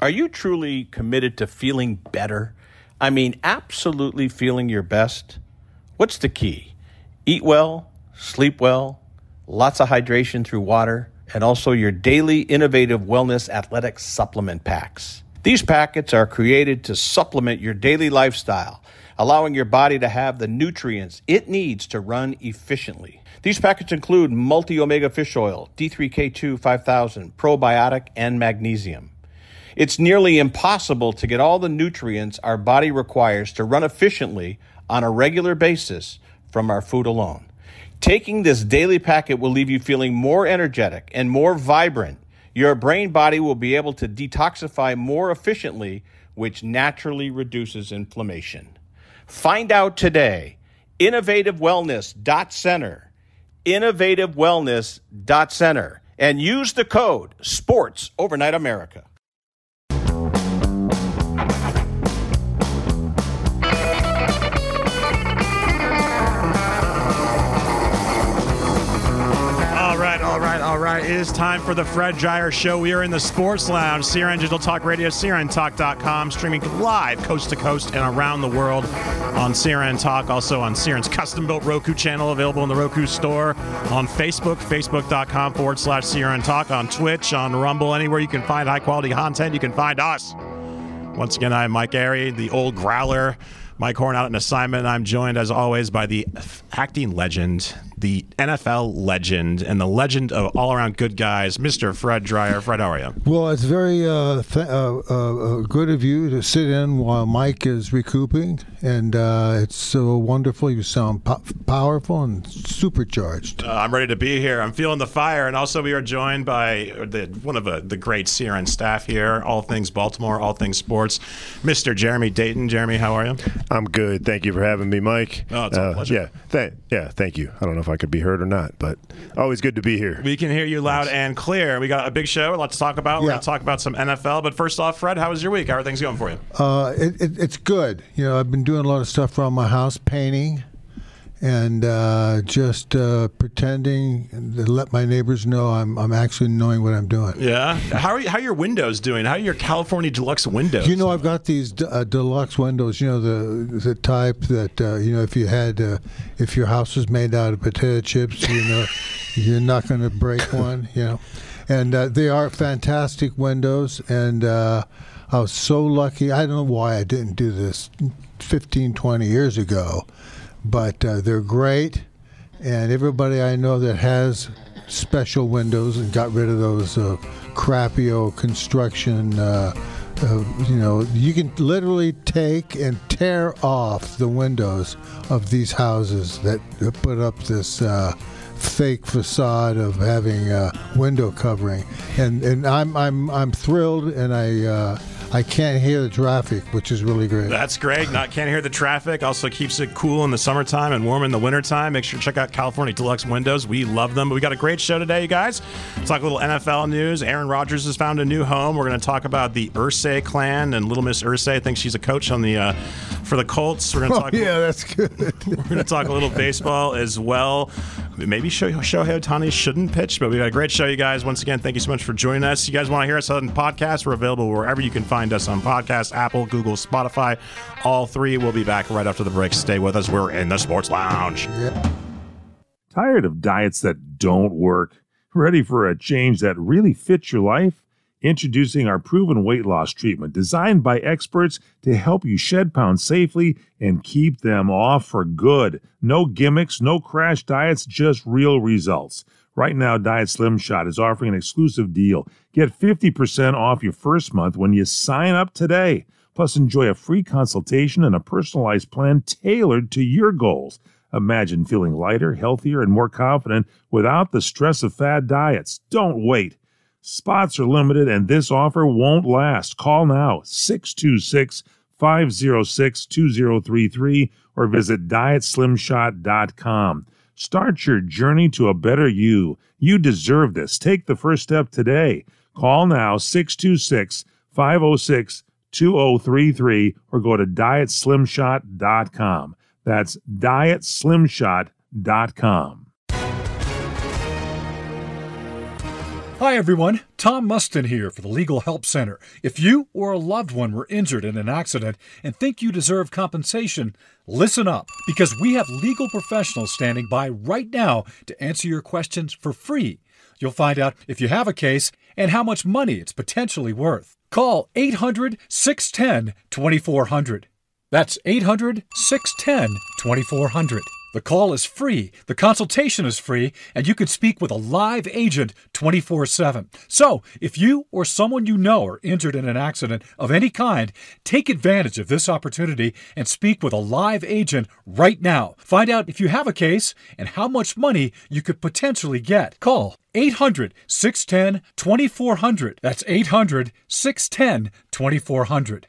Are you truly committed to feeling better? I mean, absolutely feeling your best? What's the key? Eat well, sleep well, lots of hydration through water, and also your daily innovative wellness athletic supplement packs. These packets are created to supplement your daily lifestyle, allowing your body to have the nutrients it needs to run efficiently. These packets include multi-omega fish oil, D3K2 5000, probiotic, and magnesium. It's nearly impossible to get all the nutrients our body requires to run efficiently on a regular basis from our food alone. Taking this daily packet will leave you feeling more energetic and more vibrant. Your brain body will be able to detoxify more efficiently, which naturally reduces inflammation. Find out today. InnovativeWellness.Center. InnovativeWellness.Center. And use the code SPORTS Overnight America. All right. It is time for the Fred Dryer Show. We are in the Sports Lounge, CRN Digital Talk Radio, CRNTalk.com, streaming live coast to coast and around the world on CRN Talk, also on CRN's custom-built Roku channel, available in the Roku store, on Facebook, facebook.com/CRN Talk, on Twitch, on Rumble, anywhere you can find high-quality content, you can find us. Once again, I'm Mike Airy, the old growler. Mike Horn out an assignment. I'm joined, as always, by the acting legend, the NFL legend, and the legend of all-around good guys, Mr. Fred Dryer. Fred, how are you? Well, it's very good of you to sit in while Mike is recouping, and it's so wonderful. You sound powerful and supercharged. I'm ready to be here. I'm feeling the fire, and also we are joined by one of the great CRN staff here, all things Baltimore, all things sports, Mr. Jeremy Dayton. Jeremy, how are you? I'm good. Thank you for having me, Mike. Oh, it's a pleasure. Thank you. I don't know if I could be heard or not, but always good to be here. We can hear you loud and clear. We got a big show, a lot to talk about. We're going to talk about some NFL, but first off, Fred, how was your week? How are things going for you? It's good. You know, I've been doing a lot of stuff around my house, painting, and just pretending to let my neighbors know I'm actually knowing what I'm doing. Yeah. How are your windows doing? How are your California Deluxe windows? You know, I've got these deluxe windows. You know, the type that if your house was made out of potato chips, you know, you're not going to break one. You know, and they are fantastic windows. And I was so lucky. I don't know why I didn't do this 15, 20 years ago. But they're great, and everybody I know that has special windows and got rid of those crappy old construction, you can literally take and tear off the windows of these houses that put up this fake facade of having window covering, and I'm thrilled, and I can't hear the traffic, which is really great. That's great. Can't hear the traffic. Also keeps it cool in the summertime and warm in the wintertime. Make sure to check out California Deluxe windows. We love them. But we got a great show today, you guys. Let's talk a little NFL news. Aaron Rodgers has found a new home. We're going to talk about the Irsay clan and Little Miss Irsay. I think she's a coach on the for the Colts. We're going to talk. Yeah, that's good. We're going to talk a little baseball as well. Maybe Shohei Ohtani shouldn't pitch, but we got a great show, you guys. Once again, thank you so much for joining us. You guys want to hear us on podcasts? We're available wherever you can find us on podcasts, Apple, Google, Spotify. All three. We'll be back right after the break. Stay with us. We're in the Sports Lounge. Yeah. Tired of diets that don't work? Ready for a change that really fits your life? Introducing our proven weight loss treatment designed by experts to help you shed pounds safely and keep them off for good. No gimmicks, no crash diets, just real results. Right now, Diet Slim Shot is offering an exclusive deal. Get 50% off your first month when you sign up today. Plus, enjoy a free consultation and a personalized plan tailored to your goals. Imagine feeling lighter, healthier, and more confident without the stress of fad diets. Don't wait. Spots are limited, and this offer won't last. Call now, 626-506-2033, or visit DietSlimShot.com. Start your journey to a better you. You deserve this. Take the first step today. Call now, 626-506-2033, or go to DietSlimShot.com. That's DietSlimShot.com. Hi, everyone. Tom Mustin here for the Legal Help Center. If you or a loved one were injured in an accident and think you deserve compensation, listen up, because we have legal professionals standing by right now to answer your questions for free. You'll find out if you have a case and how much money it's potentially worth. Call 800-610-2400. That's 800-610-2400. The call is free, the consultation is free, and you can speak with a live agent 24/7. So, if you or someone you know are injured in an accident of any kind, take advantage of this opportunity and speak with a live agent right now. Find out if you have a case and how much money you could potentially get. Call 800-610-2400. That's 800-610-2400.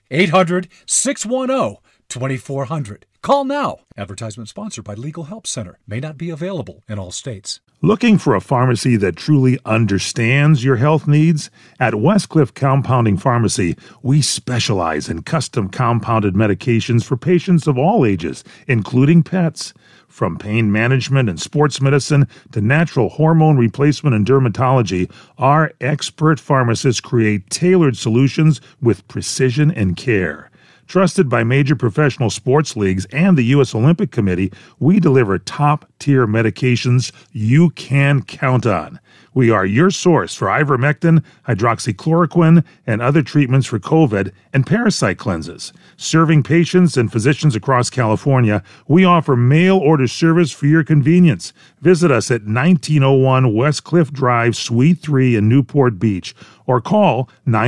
800-610-2400. Call now. Advertisement sponsored by Legal Help Center. May not be available in all states. Looking for a pharmacy that truly understands your health needs? At Westcliff Compounding Pharmacy, we specialize in custom compounded medications for patients of all ages, including pets. From pain management and sports medicine to natural hormone replacement and dermatology, our expert pharmacists create tailored solutions with precision and care. Trusted by major professional sports leagues and the U.S. Olympic Committee, we deliver top-tier medications you can count on. We are your source for ivermectin, hydroxychloroquine, and other treatments for COVID and parasite cleanses. Serving patients and physicians across California, we offer mail order service for your convenience. Visit us at 1901 West Cliff Drive, Suite 3 in Newport Beach, or call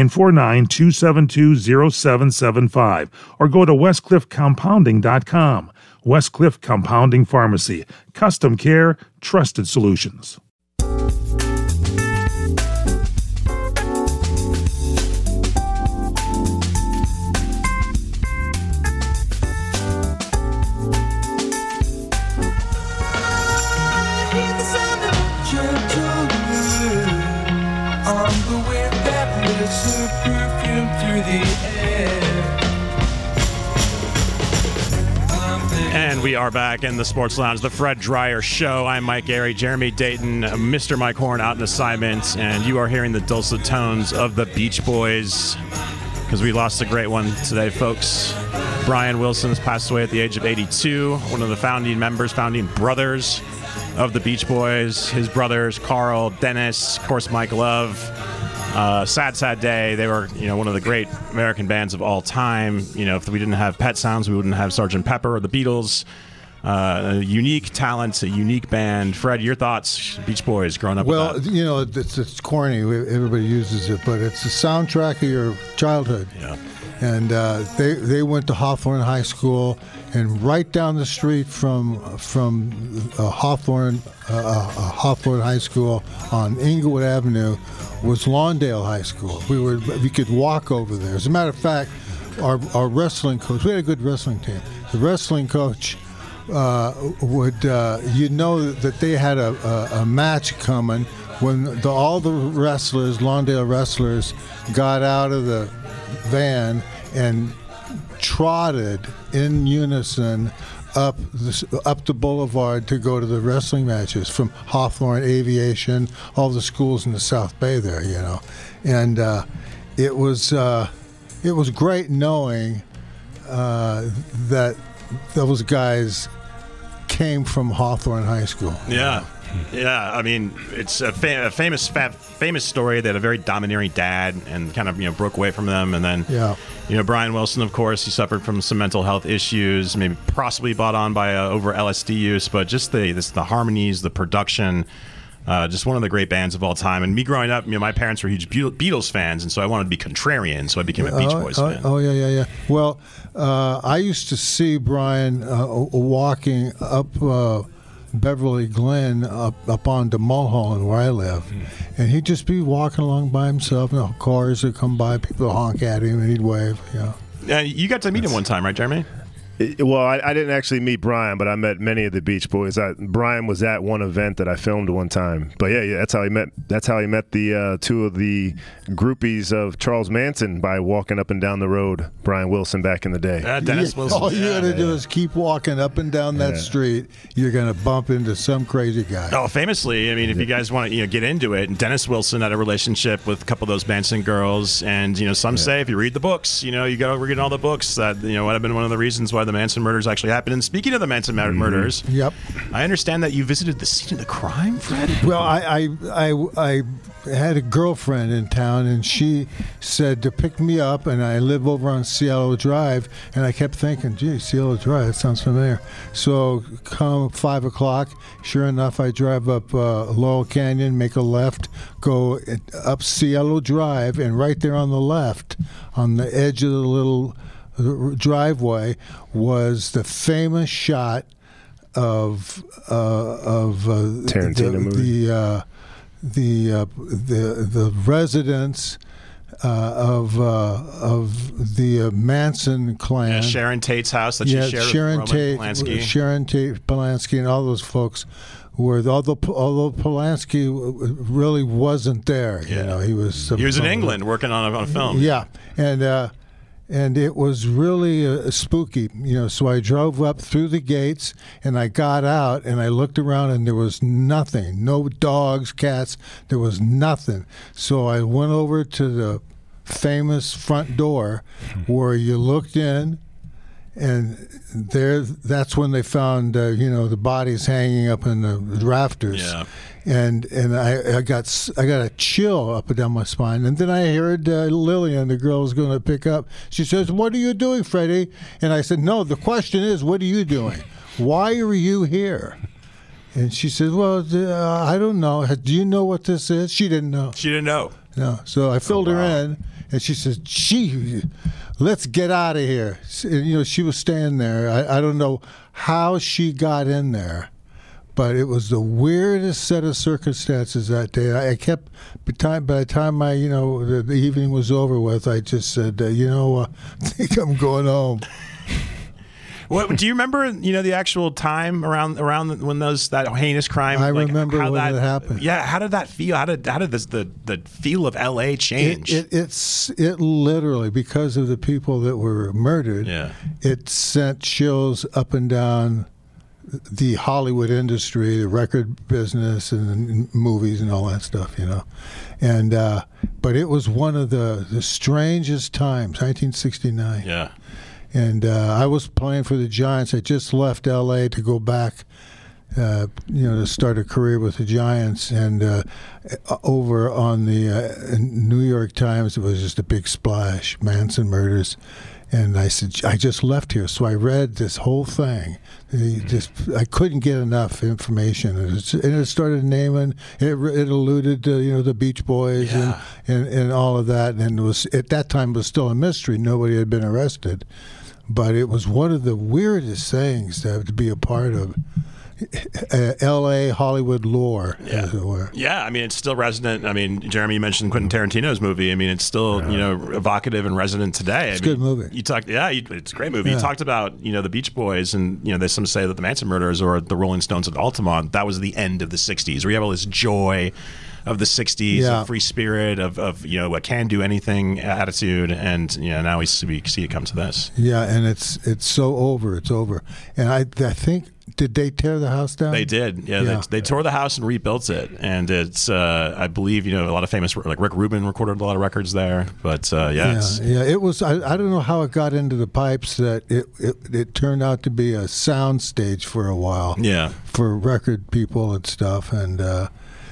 949-272-0775, or go to westcliffcompounding.com. Westcliff Compounding Pharmacy. Custom care, trusted solutions. And we are back in the Sports Lounge, the Fred Dreyer Show. I'm Mike Gary, Jeremy Dayton, Mr. Mike Horn out in assignment, and you are hearing the dulcet tones of the Beach Boys, because we lost a great one today, folks. Brian Wilson has passed away at the age of 82, one of the founding brothers of the Beach Boys. His brothers, Carl, Dennis, of course, Mike Love. Sad day. They were, one of the great American bands of all time. If we didn't have Pet Sounds, we wouldn't have Sgt. Pepper or the Beatles. A unique talent, a unique band. Fred, your thoughts, Beach Boys, growing up with that? It's corny. Everybody uses it, but it's the soundtrack of your childhood. Yeah. And they went to Hawthorne High School, and right down the street from Hawthorne High School on Inglewood Avenue was Lawndale High School. We could walk over there. As a matter of fact, our wrestling coach, we had a good wrestling team. The wrestling coach would that they had a match coming when all the wrestlers, Lawndale wrestlers, got out of the van and trotted in unison up the boulevard to go to the wrestling matches from Hawthorne, Aviation, all the schools in the South Bay there, and it was great knowing that those guys came from Hawthorne High School. Yeah. I mean, it's a famous story. They had a very domineering dad and kind of, broke away from them. And then, Brian Wilson, of course, he suffered from some mental health issues, maybe possibly brought on by over LSD use, but just the harmonies, the production, just one of the great bands of all time. And me growing up, my parents were huge Beatles fans, and so I wanted to be contrarian, so I became a Beach Boys fan. Oh, yeah. Well, I used to see Brian walking up Beverly Glen up onto Mulholland where I live, and he'd just be walking along by himself. Cars would come by, people would honk at him, and he'd wave. You got to meet him one time, right, Jeremy? Well, I didn't actually meet Brian, but I met many of the Beach Boys. Brian was at one event that I filmed one time. But yeah, that's how he met. That's how he met the two of the groupies of Charles Manson by walking up and down the road. Brian Wilson back in the day. Dennis Wilson. All you got to do is keep walking up and down that street. You're going to bump into some crazy guy. Oh, famously, I mean, if you guys want to get into it, Dennis Wilson had a relationship with a couple of those Manson girls, and some say if you read the books, you got to read all the books that would have been one of the reasons why the Manson murders actually happened. And speaking of the Manson murders, Yep. I understand that you visited the scene of the crime, Fred. Well, I had a girlfriend in town, and she said to pick me up, and I live over on Cielo Drive, and I kept thinking, gee, Cielo Drive, that sounds familiar. So come 5 o'clock, sure enough, I drive up Laurel Canyon, make a left, go up Cielo Drive, and right there on the left, on the edge of the little driveway, was the famous shot of Tarantino movie. The residence of the Manson clan. Yeah, Sharon Tate's house that she shared Sharon with Tate, Roman Polanski. Sharon Tate, Polanski, and all those folks. Although Polanski really wasn't there, he was in England working on a film. Yeah, and it was really spooky, so I drove up through the gates, and I got out, and I looked around, and there was nothing. No dogs, cats. There was nothing. So I went over to the famous front door where you looked in, and that's when they found, the bodies hanging up in the rafters. Yeah. And I got a chill up and down my spine. And then I heard Lillian, the girl was going to pick up. She says, "What are you doing, Freddie?" And I said, "No, the question is, what are you doing? Why are you here?" And she said, "Well, I don't know. Do you know what this is?" She didn't know. She didn't know. No. So I filled her in, and she said, "Gee, let's get out of here." And, she was staying there. I don't know how she got in there. But it was the weirdest set of circumstances that day. I kept, by the time the evening was over with, I just said, I think I'm going home. What do you remember? The actual time around when that heinous crime. I remember when it happened. Yeah, how did that feel? How did the feel of L.A. change? It literally, because of the people that were murdered. Yeah. It sent chills up and down the Hollywood industry, the record business, and movies and all that stuff, And but it was one of the strangest times, 1969. Yeah. And I was playing for the Giants. I just left L.A. to go back, to start a career with the Giants. And over on the New York Times, it was just a big splash, Manson murders. And I said, I just left here. So I read this whole thing. I couldn't get enough information. And it started naming, it alluded to, the Beach Boys and all of that. And it was, at that time, it was still a mystery. Nobody had been arrested. But it was one of the weirdest things to be a part of. L.A. Hollywood lore, as it were. Yeah, I mean, it's still resonant. I mean, Jeremy, you mentioned Quentin Tarantino's movie. I mean, it's still evocative and resonant today. It's a good movie. It's a great movie. You talked about the Beach Boys, and there's some say that the Manson murders or the Rolling Stones at Altamont, that was the end of the '60s, where you have all this joy of the '60s, of free spirit, of a can do anything attitude, and now we see it come to this. Yeah, and it's so over. It's over, and I think. Did they tear the house down? They did. Yeah. They tore the house and rebuilt it, and it's I believe a lot of famous, like Rick Rubin recorded a lot of records there. But it was. I don't know how it got into the pipes that it turned out to be a sound stage for a while. Yeah, for record people and stuff, but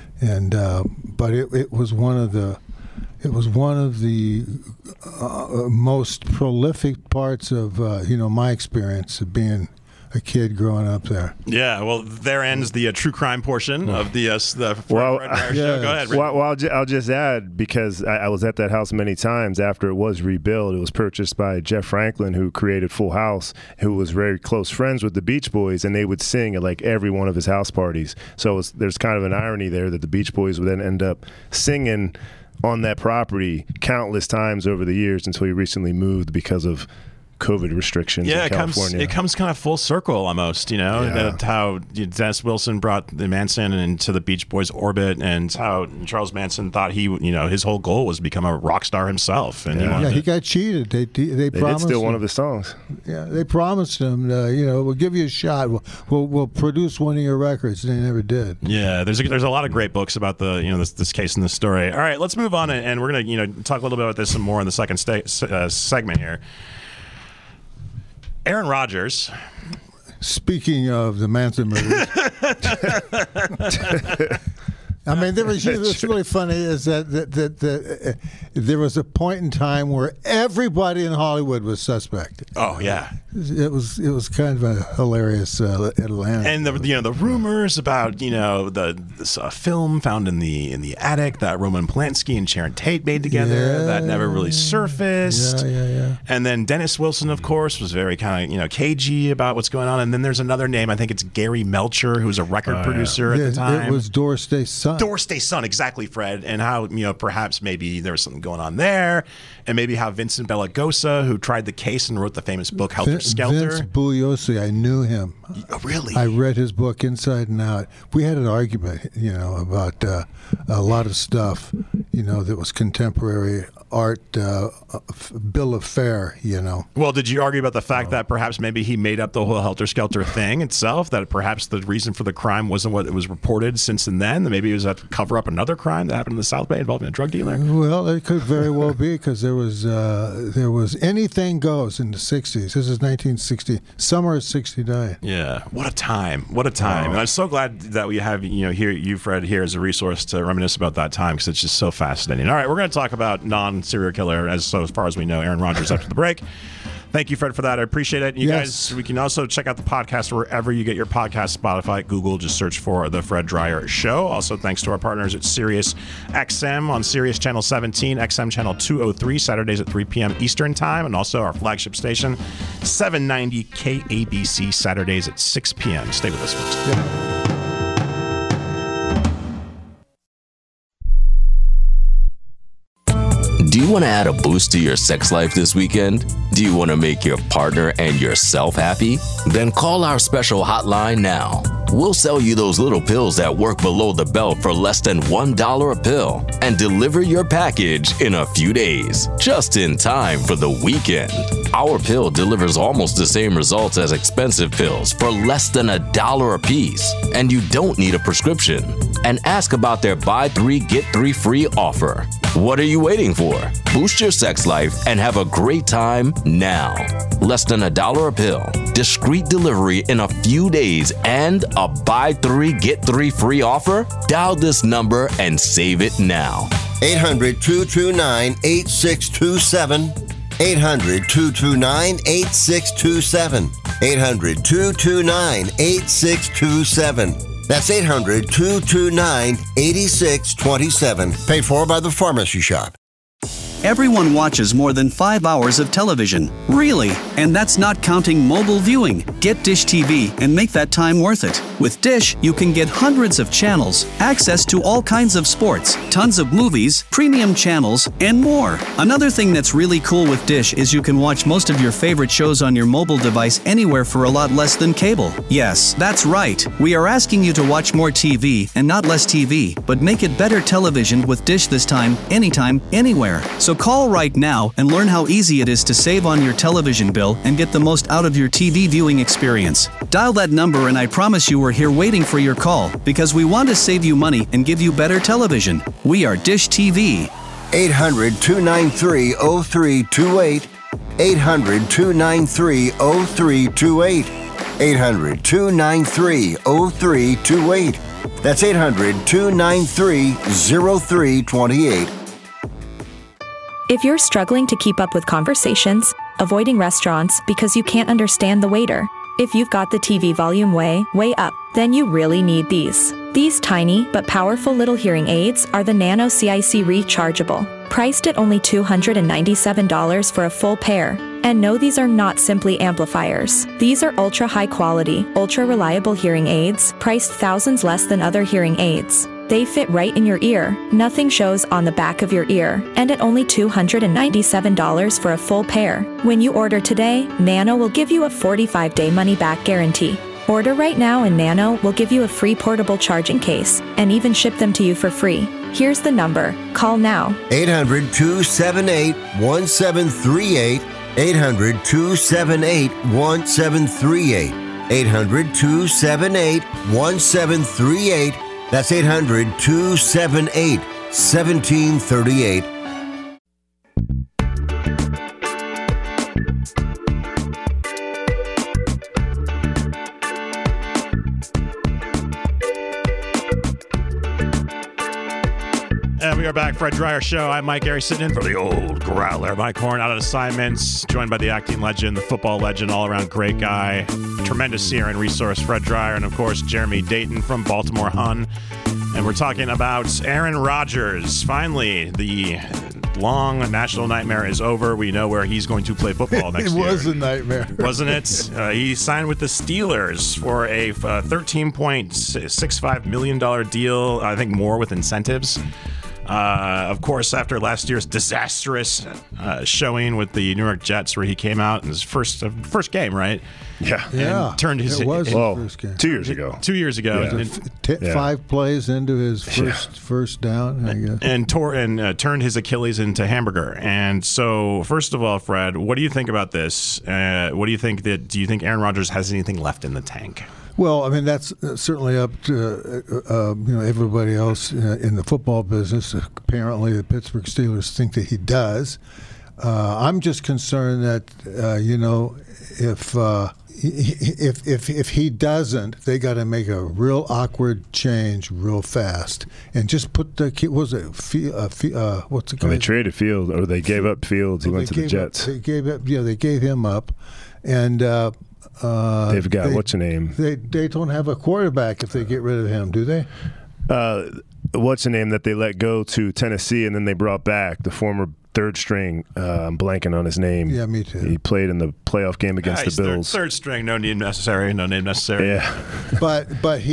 it was one of the. It was one of the most prolific parts of my experience of being a kid growing up there. Yeah, well, there ends the true crime portion of the show. Go ahead, Rick. Well, I'll just add, because I was at that house many times after it was rebuilt. It was purchased by Jeff Franklin, who created Full House, who was very close friends with the Beach Boys, and they would sing at like every one of his house parties. So there's kind of an irony there that the Beach Boys would then end up singing on that property countless times over the years until he recently moved because of COVID restrictions Yeah, in California. it comes kind of full circle almost, you know, Yeah. that how Dennis Wilson brought the Manson into the Beach Boys orbit, and how Charles Manson thought his whole goal was to become a rock star himself. And he got cheated. They They promised did steal him, one of his songs. Yeah, they promised him, we'll give you a shot. We'll produce one of your records. And they never did. Yeah, there's a lot of great books about the this case and this story. All right, let's move on, and we're gonna talk a little bit about this some more in the second segment here. Aaron Rodgers. Speaking of the Manson murders, I mean, what's really funny is that there was a point in time where everybody in Hollywood was suspect. Oh yeah, it was kind of a hilarious Atlanta. And the rumors about this film found in the attic that Roman Polanski and Sharon Tate made together that never really surfaced. Yeah. And then Dennis Wilson, of course, was very kind of cagey about what's going on. And then there's another name, I think it's Gary Melcher, who was a record producer at the time. It was Doris Day's son. Doris Day's son, exactly, Fred. And how perhaps maybe there was something going on there, and maybe how Vincent Bellagosa, who tried the case and wrote the famous book Helter Skelter. Vince Bugliosi, I knew him. Oh, really? I read his book inside and out. We had an argument, about a lot of stuff, that was contemporary art, bill of fare, Well, did you argue about the fact that perhaps maybe he made up the whole Helter Skelter thing itself, that perhaps the reason for the crime wasn't what it was reported since and then, that maybe it was to cover up another crime that happened in the South Bay involving a drug dealer? Well, it could very well be, because there was anything goes in the 60s. This is 1960, summer of 69. Yeah, what a time. What a time. And I'm so glad that we have you, Fred, here as a resource to reminisce about that time, because it's just so fascinating. All right, we're going to talk about non-serial killer, as far as we know, Aaron Rodgers, after the break. Thank you, Fred, for that. I appreciate it. You guys, we can also check out the podcast wherever you get your podcast, Spotify, Google. Just search for The Fred Dryer Show. Also, thanks to our partners at Sirius XM on Sirius Channel 17, XM Channel 203, Saturdays at 3 p.m. Eastern Time, and also our flagship station, 790 KABC, Saturdays at 6 p.m. Stay with us, folks. Yeah. Do you want to add a boost to your sex life this weekend? Do you want to make your partner and yourself happy? Then call our special hotline now. We'll sell you those little pills that work below the belt for less than $1 a pill and deliver your package in a few days, just in time for the weekend. Our pill delivers almost the same results as expensive pills for less than $1 a piece, and you don't need a prescription. And ask about their buy 3 get 3 free offer. What are you waiting for? Boost your sex life and have a great time now. Less than $1 a pill, discreet delivery in a few days, and a buy 3 get 3 free offer? Dial this number and save it now. 800-229-8627. 800-229-8627. 800-229-8627. That's 800-229-8627. Paid for by the Pharmacy Shop. Everyone watches more than 5 hours of television. Really? And that's not counting mobile viewing. Get Dish TV and make that time worth it. With Dish, you can get hundreds of channels, access to all kinds of sports, tons of movies, premium channels, and more. Another thing that's really cool with Dish is you can watch most of your favorite shows on your mobile device anywhere for a lot less than cable. Yes, that's right. We are asking you to watch more TV and not less TV, but make it better television with Dish this time, anytime, anywhere. So call right now and learn how easy it is to save on your television bill and get the most out of your TV viewing experience. Dial that number and I promise you we're here waiting for your call, because we want to save you money and give you better television. We are Dish TV. 800-293-0328. 800-293-0328. 800-293-0328. That's 800-293-0328. If you're struggling to keep up with conversations, avoiding restaurants because you can't understand the waiter, if you've got the TV volume way up, then you really need these. These tiny but powerful little hearing aids are the Nano CIC Rechargeable, priced at only $297 for a full pair. And no, these are not simply amplifiers. These are ultra high quality, ultra reliable hearing aids, priced thousands less than other hearing aids. They fit right in your ear. Nothing shows on the back of your ear. And at only $297 for a full pair. When you order today, Nano will give you a 45-day money-back guarantee. Order right now and Nano will give you a free portable charging case and even ship them to you for free. Here's the number. Call now. 800-278-1738. 800-278-1738. 800-278-1738. That's 800-278-1738. And we are back, Fred Dryer Show. I'm Mike Gary, sitting in for the old growler. Mike Horn out of assignments, joined by the acting legend, the football legend, all-around great guy, tremendous CRN resource, Fred Dryer, and, of course, Jeremy Dayton from Baltimore Hun. And we're talking about Aaron Rodgers. Finally, the long national nightmare is over. We know where he's going to play football next year. It was a nightmare. Wasn't it? He signed with the Steelers for a $13.65 million deal, I think more with incentives. Of course, after last year's disastrous showing with the New York Jets, where he came out in his first game, right? Yeah. And turned his. It was his first game. 2 years ago. 2 years ago. Yeah. 5 plays into his first down, I guess. And turned his Achilles into hamburger. And so, first of all, Fred, what do you think about this? What do you think do you think Aaron Rodgers has anything left in the tank? Well, I mean, that's certainly up to everybody else in the football business. Apparently, the Pittsburgh Steelers think that he does. I'm just concerned that if he doesn't, they got to make a real awkward change real fast and just put the what's the guy? They traded Fields, or they gave up Fields. He went to the Jets. They gave him up, and. They've got what's your name? They don't have a quarterback if they get rid of him, do they? What's the name that they let go to Tennessee and then they brought back, the former third string? I'm blanking on his name. Yeah, me too. He played in the playoff game against the Bills. Third string, no name necessary. Yeah, but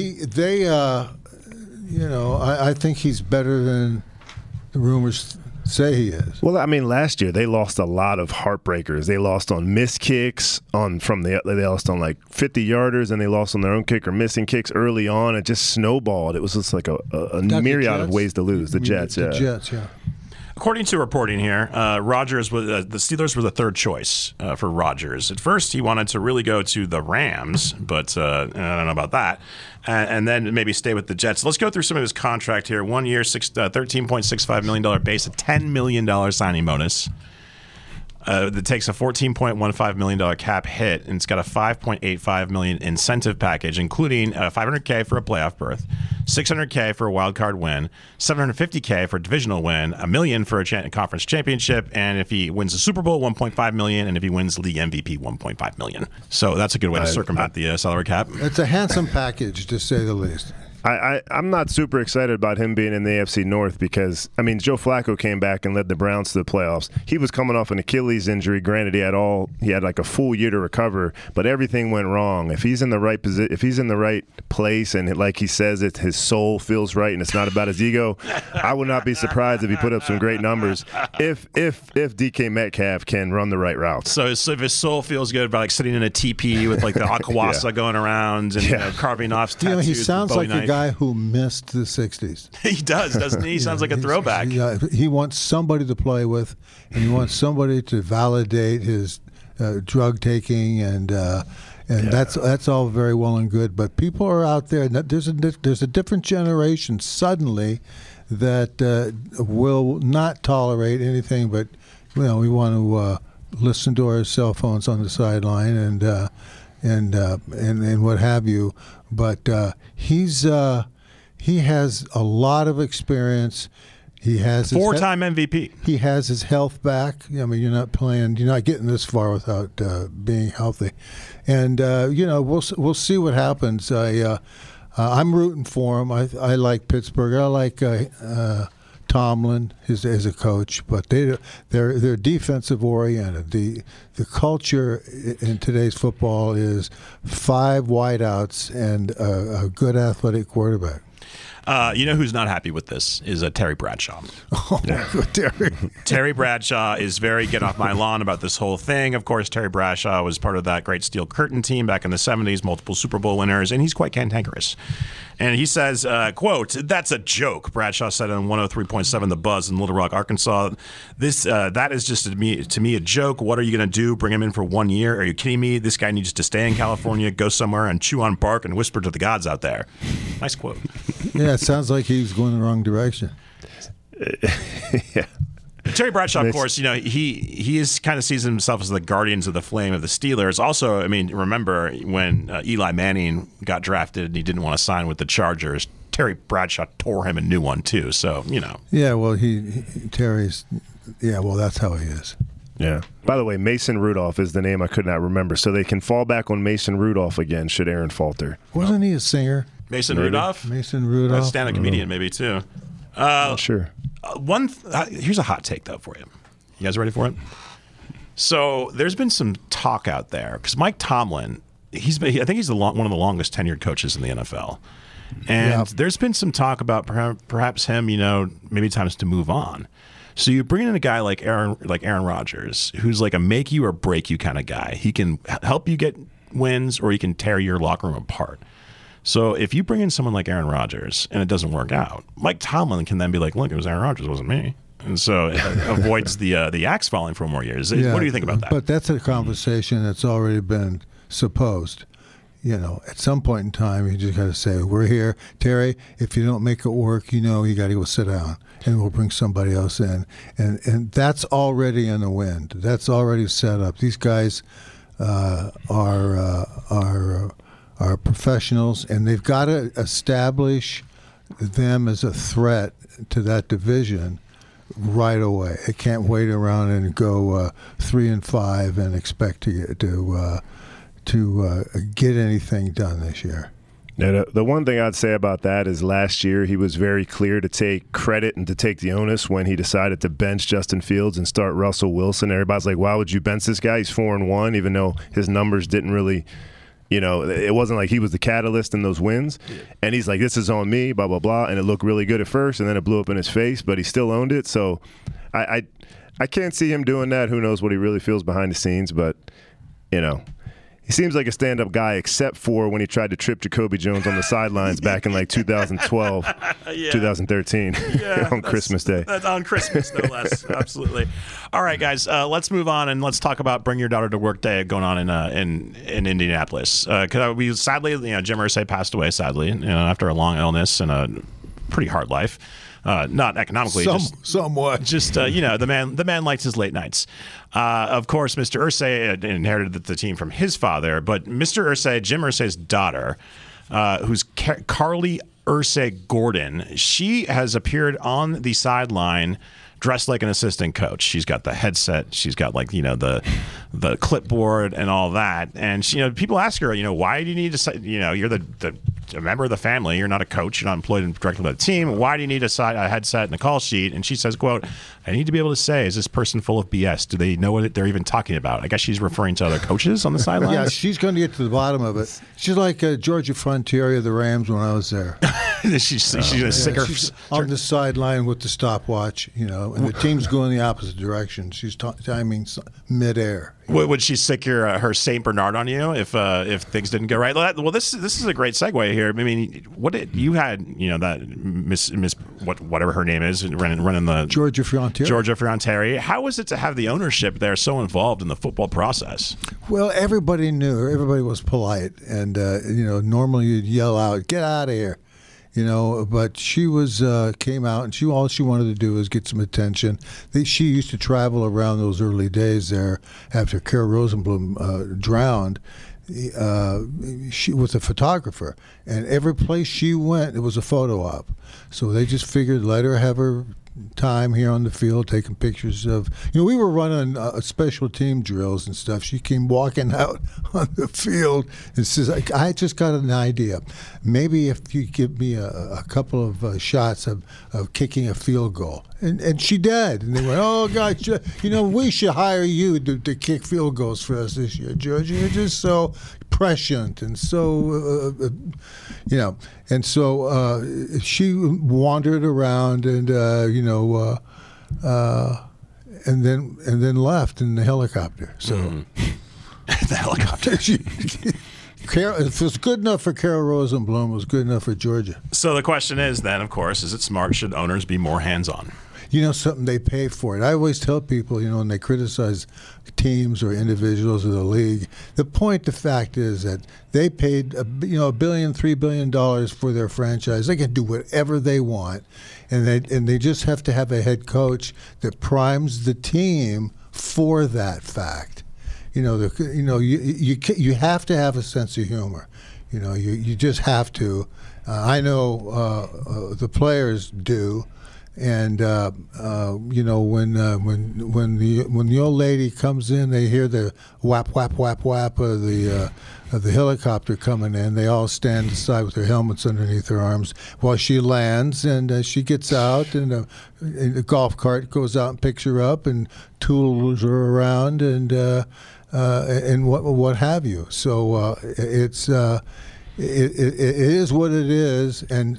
I think he's better than the rumors say he is. Well, I mean, last year they lost a lot of heartbreakers. They lost on missed kicks, they lost on like 50-yarders, and they lost on their own kick or missing kicks early on. It just snowballed. It was just like a myriad of ways to lose. The Jets, The Jets, yeah. According to reporting here, Rodgers was the Steelers were the third choice for Rodgers. At first, he wanted to really go to the Rams, but I don't know about that. And then maybe stay with the Jets. Let's go through some of his contract here. 1 year, $13.65 million base, a $10 million signing bonus. That takes a $14.15 million cap hit, and it's got a $5.85 million incentive package, including $500K for a playoff berth, $600K for a wild card win, $750K for a divisional win, $1 million for a conference championship, and if he wins the Super Bowl, $1.5 million, and if he wins league MVP, $1.5 million. So that's a good way to circumvent the salary cap. It's a handsome package, to say the least. I'm not super excited about him being in the AFC North because, I mean, Joe Flacco came back and led the Browns to the playoffs. He was coming off an Achilles injury. Granted, he had like a full year to recover, but everything went wrong. If he's in the right position, if he's in the right place, and like he says, his soul feels right, and it's not about his ego, I would not be surprised if he put up some great numbers. If DK Metcalf can run the right routes. So if his soul feels good about like sitting in a teepee with like the aquawasa going around and carving off tattoos. He sounds like a guy who missed the 60s. He does, doesn't he? He sounds like a throwback. He wants somebody to play with, and he wants somebody to validate his drug taking, and that's all very well and good. But people are out there. There's a different generation suddenly that will not tolerate anything but we want to listen to our cell phones on the sideline and what have you. But he has a lot of experience. He has four-time MVP. He has his health back. I mean, you're not getting this far without being healthy. And we'll see what happens. I'm rooting for him. I like Pittsburgh. I like Tomlin as a coach, but they're defensive oriented. The culture in today's football is 5 wideouts and a good athletic quarterback. You know who's not happy with this is Terry Bradshaw. Oh, Terry. Terry Bradshaw is very get off my lawn about this whole thing. Of course, Terry Bradshaw was part of that great Steel Curtain team back in the 70s, multiple Super Bowl winners, and he's quite cantankerous. And he says, quote, "That's a joke," Bradshaw said on 103.7 The Buzz in Little Rock, Arkansas. That is just to me a joke. What are you going to do? Bring him in for 1 year? Are you kidding me? This guy needs to stay in California, go somewhere and chew on bark and whisper to the gods out there. Nice quote. Yeah, it sounds like he's going the wrong direction. Yeah. Terry Bradshaw, of course, he is kind of sees himself as the guardians of the flame of the Steelers. Also, I mean, remember when Eli Manning got drafted and he didn't want to sign with the Chargers, Terry Bradshaw tore him a new one too. So, Yeah, well, Terry's. Yeah, well, that's how he is. Yeah. By the way, Mason Rudolph is the name I could not remember, so they can fall back on Mason Rudolph again should Aaron falter. Wasn't he a singer? Mason Rudolph? Mason Rudolph. Stand-up comedian, maybe too. Sure. Here's a hot take though for you. You guys ready for it? So there's been some talk out there because Mike Tomlin, I think he's one of the longest tenured coaches in the NFL, and there's been some talk about perhaps him, maybe times to move on. So you bring in a guy like Aaron Rodgers, who's like a make you or break you kind of guy. He can help you get wins, or he can tear your locker room apart. So if you bring in someone like Aaron Rodgers and it doesn't work out, Mike Tomlin can then be like, "Look, it was Aaron Rodgers, it wasn't me," and so it avoids the axe falling for more years. Yeah, what do you think about that? But that's a conversation that's already been supposed. At some point in time, you just got to say, "We're here, Terry. If you don't make it work, you got to go sit down, and we'll bring somebody else in." And that's already in the wind. That's already set up. These guys are professionals, and they've got to establish them as a threat to that division right away. They can't wait around and go 3-5 and expect to get anything done this year. Now, the one thing I'd say about that is last year he was very clear to take credit and to take the onus when he decided to bench Justin Fields and start Russell Wilson. Everybody's like, "Why would you bench this guy? He's 4-1," even though his numbers didn't really – it wasn't like he was the catalyst in those wins. And he's like, "This is on me, blah, blah, blah." And it looked really good at first, and then it blew up in his face, but he still owned it. So I can't see him doing that. Who knows what he really feels behind the scenes, but, he seems like a stand-up guy, except for when he tried to trip Jacoby Jones on the sidelines back in 2012, 2013 on Christmas Day. On Christmas, no less. Absolutely. All right, guys, let's move on and let's talk about Bring Your Daughter to Work Day going on in Indianapolis. Because we sadly, Jim Irsay passed away, sadly, after a long illness and a pretty hard life. Not economically, somewhat. Just the man liked his late nights. Of course, Mr. Irsay inherited the team from his father, but Mr. Irsay, Jim Irsay's daughter, who's Carly Irsay Gordon, she has appeared on the sideline dressed like an assistant coach. She's got the headset. She's got the clipboard and all that. And she, people ask her, why do you need to, you're a member of the family. You're not a coach. You're not employed directly by the team. Why do you need a headset and a call sheet? And she says, quote, "I need to be able to say, is this person full of BS? Do they know what they're even talking about?" I guess she's referring to other coaches on the sidelines. Yeah, she's going to get to the bottom of it. She's like Georgia Frontiere of the Rams when I was there. she's on the sideline with the stopwatch, and the team's going the opposite direction. She's timing midair. Would she sick her Saint Bernard on you if things didn't go right? Well, this is a great segue here. I mean, what did you had that Miss whatever her name is running the Georgia Frontiere. How was it to have the ownership there so involved in the football process? Well, everybody knew. Everybody was polite, and normally you'd yell out, "Get out of here." But she came out, and all she wanted to do was get some attention. She used to travel around those early days there after Carol Rosenblum drowned. She was a photographer, and every place she went, it was a photo op. So they just figured, let her have her time here on the field taking pictures of, we were running special team drills and stuff. She came walking out on the field and says, "I just got an idea. Maybe if you give me a couple of shots of kicking a field goal." And she did. And they went, "Oh, God, we should hire you to kick field goals for us this year, Georgia. You're just so prescient and so, and so she wandered around and, and then left in the helicopter. So the helicopter. If it was good enough for Carol Rosenblum, it was good enough for Georgia. So the question is then, of course, is it smart? Should owners be more hands-on? Something, they pay for it. I always tell people, when they criticize teams or individuals of the league, the fact is that they paid $1 billion, $3 billion for their franchise. They can do whatever they want, and they just have to have a head coach that primes the team for that fact. You have to have a sense of humor. You just have to. I know the players do. And when the old lady comes in, they hear the whap whap whap whap of the helicopter coming in. They all stand aside with their helmets underneath their arms while she lands, and she gets out, and a golf cart goes out and picks her up and tools her around, and what have you. So it is what it is, and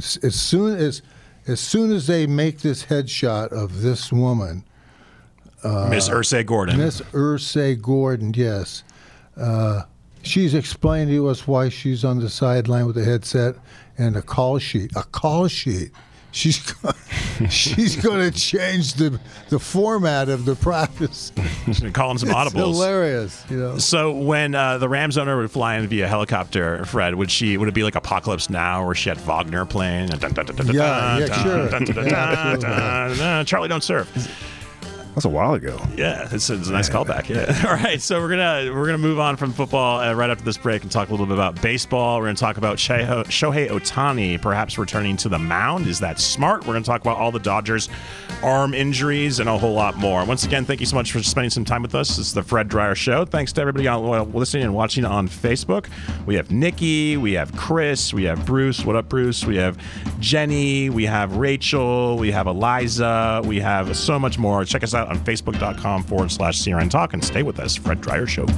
as soon as they make this headshot of this woman, Miss Ursay Gordon. Miss Ursay Gordon, yes. She's explained to us why she's on the sideline with a headset and a call sheet. A call sheet. She's going to change the format of the practice. She's going to call him some audibles. It's hilarious, So when the Rams owner would fly in via helicopter, Fred, would it be like Apocalypse Now, where she had Wagner playing? Yeah, sure. Charlie Don't Surf. That's a while ago. Yeah, it's a nice callback. Yeah. All right, so we're gonna move on from football right after this break and talk a little bit about baseball. We're gonna talk about Shohei Ohtani perhaps returning to the mound. Is that smart? We're gonna talk about all the Dodgers' arm injuries and a whole lot more. Once again, thank you so much for spending some time with us. This is the Fred Dryer Show. Thanks to everybody listening and watching on Facebook. We have Nikki, we have Chris, we have Bruce. What up, Bruce? We have Jenny, we have Rachel, we have Eliza, we have so much more. Check us out on Facebook.com/CRN Talk and stay with us. Fred Dryer Show.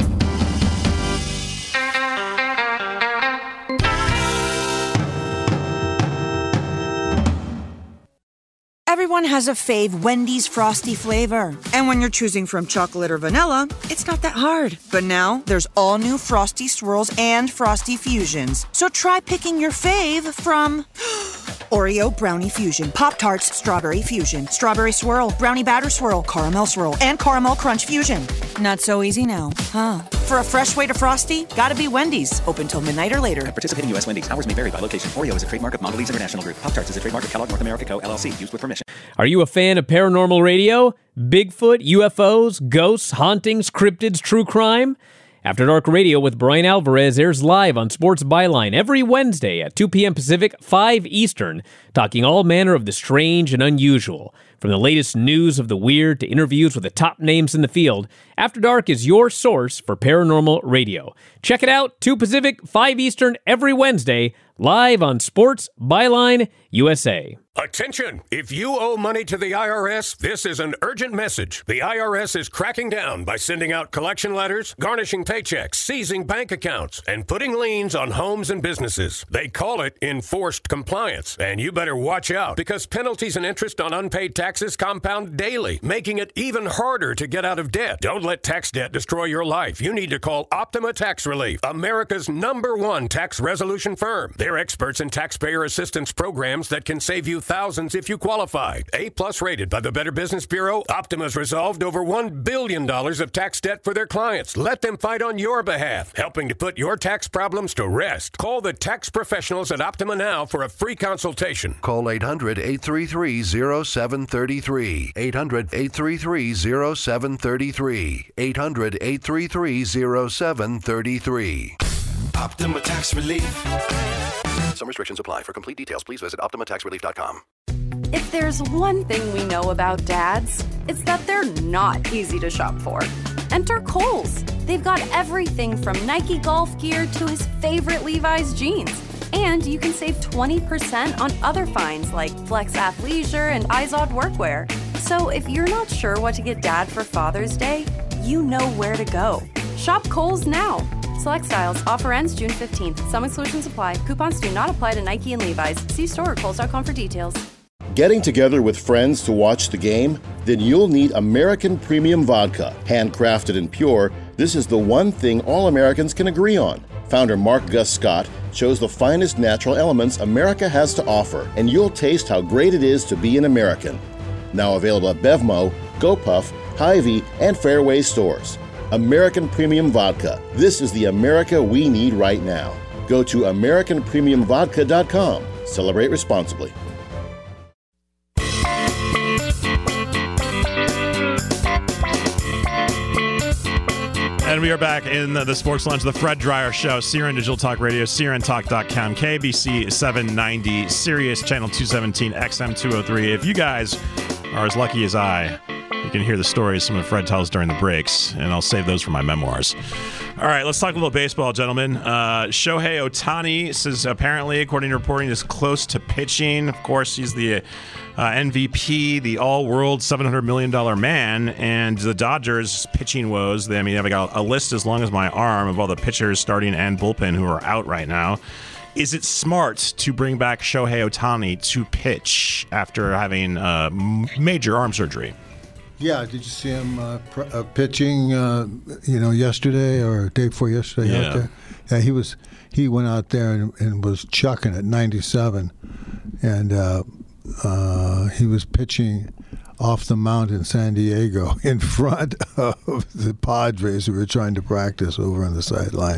Everyone has a fave Wendy's Frosty flavor. And when you're choosing from chocolate or vanilla, it's not that hard. But now, there's all new Frosty Swirls and Frosty Fusions. So try picking your fave from Oreo Brownie Fusion, Pop-Tarts Strawberry Fusion, Strawberry Swirl, Brownie Batter Swirl, Caramel Swirl, and Caramel Crunch Fusion. Not so easy now, huh? For a fresh way to Frosty, gotta be Wendy's. Open till midnight or later. At participating U.S. Wendy's. Hours may vary by location. Oreo is a trademark of Mondelez International Group. Pop-Tarts is a trademark of Kellogg North America Co., LLC. Used with permission. Are you a fan of paranormal radio? Bigfoot, UFOs, ghosts, hauntings, cryptids, true crime? After Dark Radio with Brian Alvarez airs live on Sports Byline every Wednesday at 2 p.m. Pacific, 5 Eastern, talking all manner of the strange and unusual. From the latest news of the weird to interviews with the top names in the field, After Dark is your source for paranormal radio. Check it out, 2 Pacific, 5 Eastern, every Wednesday, live on Sports Byline USA. Attention! If you owe money to the IRS, this is an urgent message. The IRS is cracking down by sending out collection letters, garnishing paychecks, seizing bank accounts, and putting liens on homes and businesses. They call it enforced compliance. And you better watch out, because penalties and interest on unpaid taxes compound daily, making it even harder to get out of debt. Don't let tax debt destroy your life. You need to call Optima Tax Relief, America's #1 tax resolution firm. They're experts in taxpayer assistance programs that can save you thousands if you qualify. A+ rated by the Better Business Bureau, Optima's resolved over $1 billion of tax debt for their clients. Let them fight on your behalf, helping to put your tax problems to rest. Call the tax professionals at Optima now for a free consultation. Call 800-833-0733. 800-833-0733. 800-833-0733. Optima Tax Relief. Some restrictions apply. For complete details, please visit OptimaTaxRelief.com. If there's one thing we know about dads, it's that they're not easy to shop for. Enter Kohl's. They've got everything from Nike golf gear to his favorite Levi's jeans. And you can save 20% on other finds like Flex Athleisure and Izod workwear. So if you're not sure what to get Dad for Father's Day, you know where to go. Shop Kohl's now. select styles. Offer ends June 15th. Some exclusions apply. Coupons do not apply to Nike and Levi's. See store or Kohl's.com for details. Getting together with friends to watch the game? Then you'll need American Premium Vodka. Handcrafted and pure, this is the one thing all Americans can agree on. Founder Mark Gus Scott chose the finest natural elements America has to offer, and you'll taste how great it is to be an American. Now available at Bevmo, GoPuff, Hy-Vee, and Fairway stores. American Premium Vodka. This is the America we need right now. Go to AmericanPremiumVodka.com. Celebrate responsibly. And we are back in the Sports Lounge, the Fred Dryer Show, CRN Digital Talk Radio, CRNTalk.com, KBC 790, Sirius Channel 217, XM 203. If you guys are as lucky as I, you can hear the stories some of Fred tells during the breaks, and I'll save those for my memoirs. All right, let's talk a little baseball, gentlemen. Shohei Ohtani says apparently, according to reporting, is close to pitching. Of course, he's the MVP, the all-world $700 million man, and the Dodgers pitching woes. They've got a list as long as my arm of all the pitchers, starting and bullpen, who are out right now. Is it smart to bring back Shohei Ohtani to pitch after having major arm surgery? Yeah, did you see him pitching? Yesterday or day before yesterday out there. Yeah, he went out there and was chucking at 97, and he was pitching off the mound in San Diego in front of the Padres who were trying to practice over on the sideline.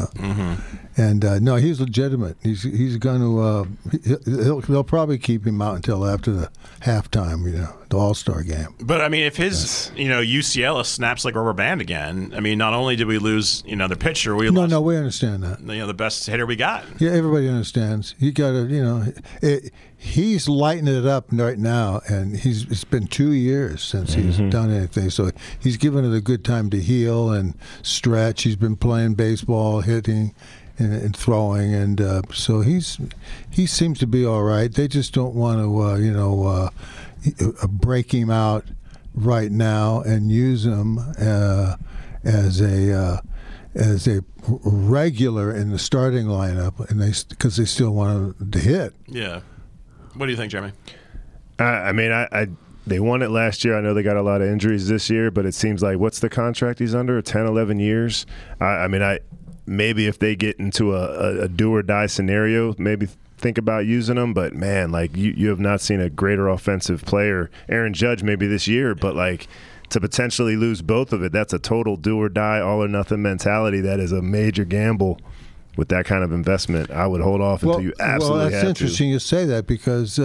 And no, he's legitimate. He's going to they'll probably keep him out until after the halftime, the All-Star game. But I mean, if his UCL snaps like a rubber band again, I mean, not only did we lose the pitcher, we lost. No, we understand that. The best hitter we got. Yeah, everybody understands. You got to he's lighting it up right now, and it's been 2 years since he's done anything. So he's given it a good time to heal and stretch. He's been playing baseball, hitting, and throwing, and so he seems to be all right. They just don't want to break him out right now and use him as a regular in the starting lineup, and because they still want him to hit. Yeah. What do you think, Jeremy? They won it last year. I know they got a lot of injuries this year, but it seems like, what's the contract he's under? 10, 11 years? Maybe if they get into a do-or-die scenario, maybe think about using him. But, man, you have not seen a greater offensive player. Aaron Judge maybe this year, but, to potentially lose both of it, that's a total do-or-die, all-or-nothing mentality. That is a major gamble. With that kind of investment, I would hold off until you absolutely have to. Well, that's interesting you say that because,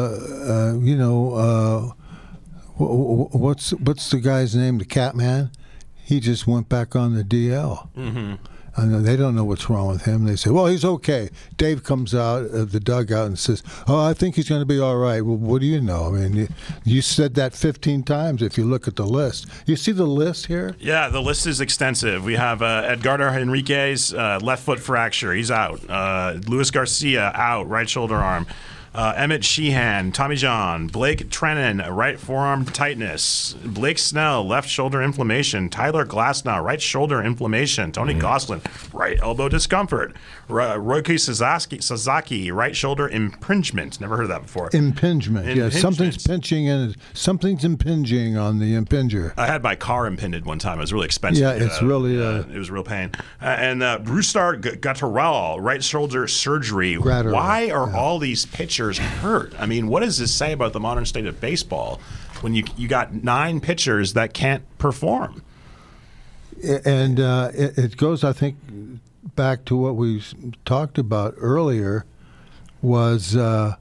what's the guy's name, the Catman? He just went back on the DL. Mm-hmm. I know they don't know what's wrong with him. They say, well, he's okay. Dave comes out of the dugout and says, oh, I think he's going to be all right. Well, what do you know? I mean, you said that 15 times if you look at the list. You see the list here? Yeah, the list is extensive. We have Edgardo Henriquez, left foot fracture. He's out. Luis Garcia, out, right shoulder arm. Emmett Sheehan, Tommy John, Blake Treinen, right forearm tightness, Blake Snell, left shoulder inflammation, Tyler Glasnow, right shoulder inflammation, Tony Gosselin, right elbow discomfort, Roki Sasaki, right shoulder impingement. Never heard of that before. Impingement. Yeah, something's pinching and something's impinging on the impinger. I had my car impinged one time. It was really expensive. Yeah, it's really it was real pain. And Brusdar Gatterell, right shoulder surgery. Gratterell. Why are all these pitchers hurt? I mean, what does this say about the modern state of baseball when you got 9 pitchers that can't perform? And it goes, I think, back to what we talked about earlier. Was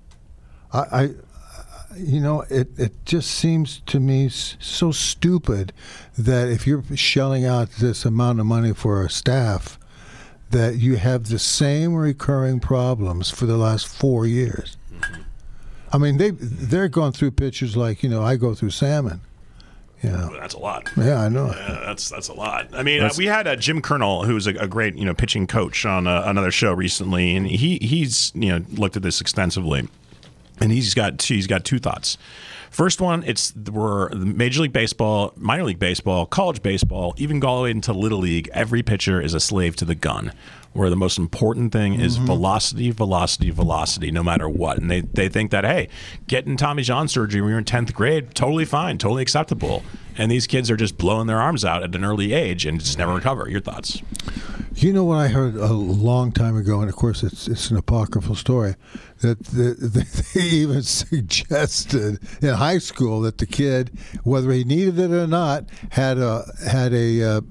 it just seems to me so stupid that if you're shelling out this amount of money for a staff, that you have the same recurring problems for the last 4 years. I mean, they're going through pitchers like I go through salmon. That's a lot. Yeah, I know. Yeah, that's a lot. I mean, we had Jim Kernel, who's a great pitching coach on another show recently, and he's looked at this extensively. And he's got two thoughts. First one, we're Major League Baseball, minor league baseball, college baseball, even go all the way into Little League. Every pitcher is a slave to the gun, where the most important thing is velocity, velocity, velocity, no matter what. And they think that, hey, getting Tommy John surgery when you're in 10th grade, totally fine, totally acceptable. And these kids are just blowing their arms out at an early age and just never recover. Your thoughts? You know what I heard a long time ago, and of course it's an apocryphal story, that they even suggested in high school that the kid, whether he needed it or not, had an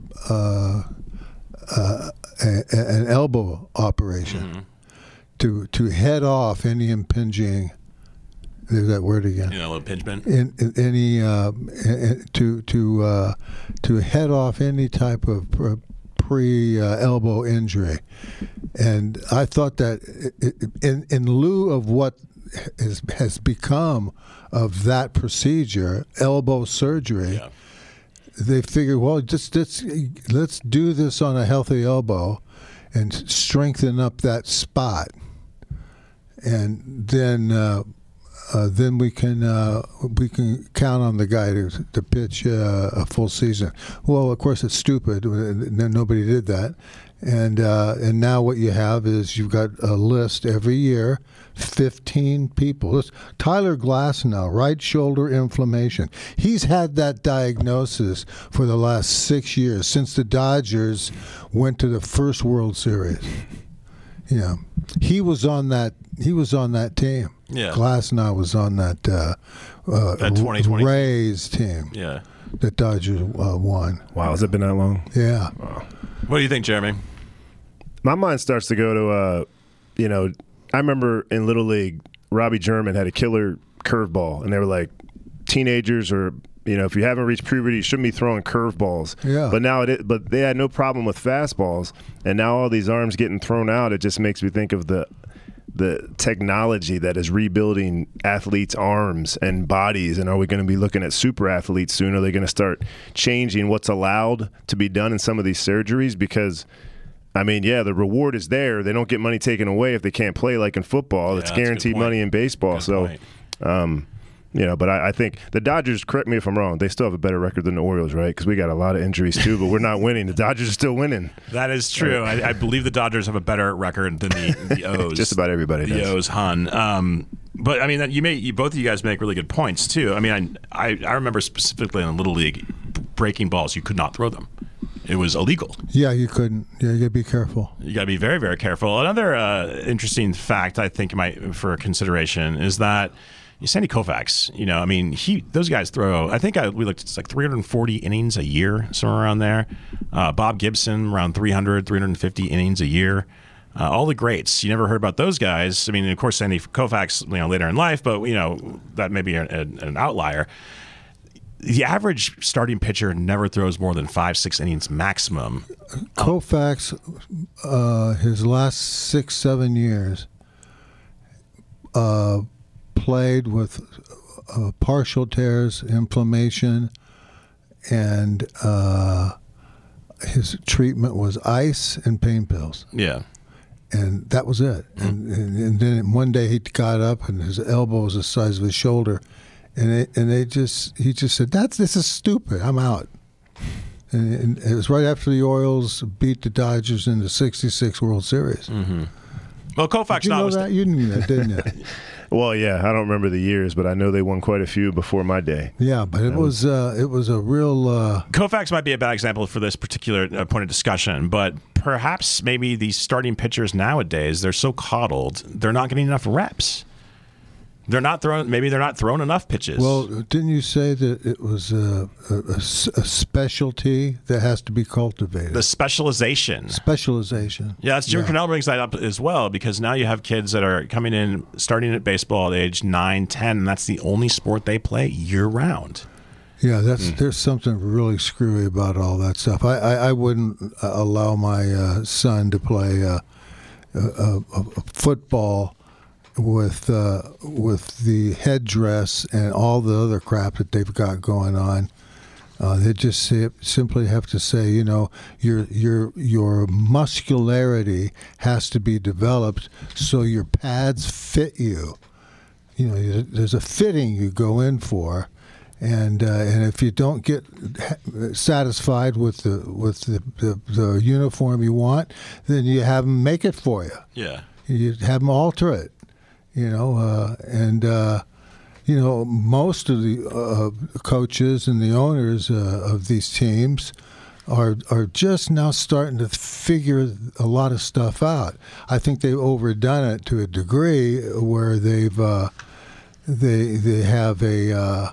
elbow operation to head off any impinging. There's that word again. A little impingement. To head off any type of pre-elbow injury, and I thought that in lieu of what has become of that procedure, elbow surgery, they figured, well, just let's do this on a healthy elbow and strengthen up that spot, and then we can count on the guy to pitch a full season. Well, of course, it's stupid. Nobody did that, and now what you have is you've got a list every year, 15 people. Tyler Glasnow, right shoulder inflammation. He's had that diagnosis for the last 6 years since the Dodgers went to the first World Series. Yeah, he was on that team. Yeah, Glasnow was on that 2020 Rays team. Yeah, that Dodgers won. Wow, has it been that long? Yeah. Wow. What do you think, Jeremy? My mind starts to go to, I remember in Little League, Robbie German had a killer curveball, and they were like, teenagers or if you haven't reached puberty, you shouldn't be throwing curveballs. Yeah. But they had no problem with fastballs, and now all these arms getting thrown out. It just makes me think of the technology that is rebuilding athletes' arms and bodies. And are we going to be looking at super athletes soon? Are they going to start changing what's allowed to be done in some of these surgeries? Because the reward is there. They don't get money taken away if they can't play like in football. It's guaranteed money in baseball. But I think the Dodgers, correct me if I'm wrong, they still have a better record than the Orioles, right? Because we got a lot of injuries too, but we're not winning. The Dodgers are still winning. That is true. I believe the Dodgers have a better record than the O's. Just about everybody does. The O's, But both of you guys make really good points too. I remember specifically in Little League, breaking balls, you could not throw them. It was illegal. Yeah, you couldn't. Yeah, you got to be careful. You got to be very, very careful. Another interesting fact I think for consideration is that Sandy Koufax, those guys throw, I think we looked, it's like 340 innings a year, somewhere around there. Bob Gibson, around 350 innings a year. All the greats. You never heard about those guys. Of course, Sandy Koufax, later in life, but, that may be an outlier. The average starting pitcher never throws more than 5-6 innings maximum. Koufax, his last 6-7 years, played with partial tears, inflammation, and his treatment was ice and pain pills. Yeah. And that was it. And then one day he got up and his elbow was the size of his shoulder, and he just said, "This is stupid. I'm out." And it was right after the Orioles beat the Dodgers in the '66 World Series. Mm-hmm. Well, Koufax, you know that? You knew that, didn't you? Well, yeah, I don't remember the years, but I know they won quite a few before my day. Yeah, but it was a real. Koufax might be a bad example for this particular point of discussion, but perhaps maybe these starting pitchers nowadays, they're so coddled, they're not getting enough reps. Maybe they're not throwing enough pitches. Well, didn't you say that it was a specialty that has to be cultivated? The specialization. Yeah, Jim Cornell brings that up as well, because now you have kids that are coming in, starting at baseball at age 9, 10, and that's the only sport they play year-round. Yeah, there's something really screwy about all that stuff. I wouldn't allow my son to play football with the headdress and all the other crap that they've got going on. They just simply have to say, your muscularity has to be developed so your pads fit you. there's a fitting you go in for, and if you don't get satisfied with the uniform you want, then you have them make it for you. Yeah. You have them alter it, most of the coaches and the owners of these teams are just now starting to figure a lot of stuff out. I think they've overdone it to a degree where they have a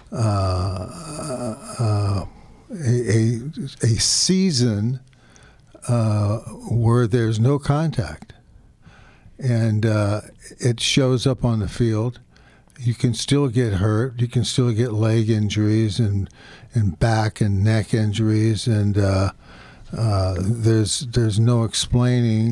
season where there's no contact, and it shows up on the field. You can still get hurt. You can still get leg injuries and back and neck injuries, and there's no explaining.